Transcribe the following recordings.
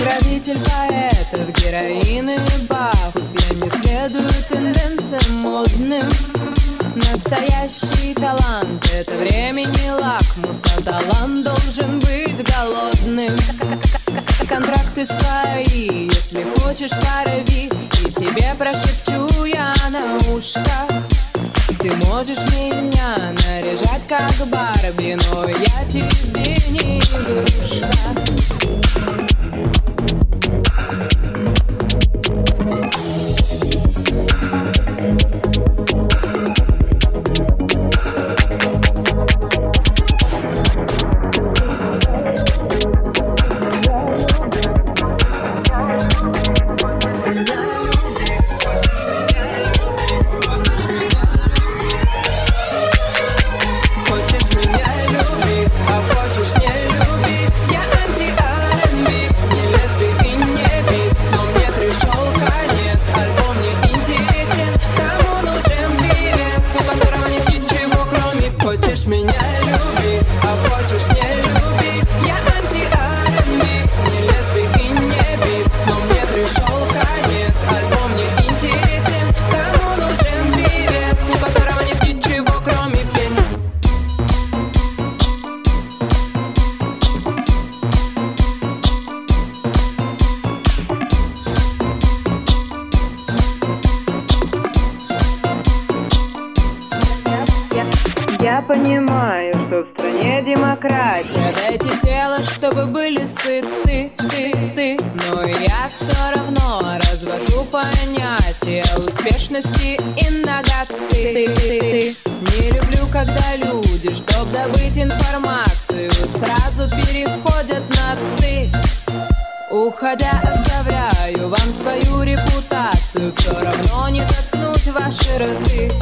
Покровитель поэтов, героин и Бахус. Я не следую тенденциям модным. Настоящий талант — это времени лакмус, а талант должен быть голодным. Контракты свои, если хочешь, порви, и тебе прошепчу я на ушко. Ты можешь меня наряжать как Барби, но я тебе не игрушка. Я понимаю, что в стране демократия. Дайте тело, чтобы были сыты, ты. Но я все равно развожу понятия успешности и наготы. Не люблю, когда люди, чтоб добыть информацию, сразу переходят на ты. Уходя, оставляю вам свою репутацию. Все равно не заткнуть ваши рты.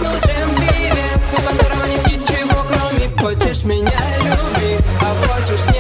Хочешь меня, люби, а хочешь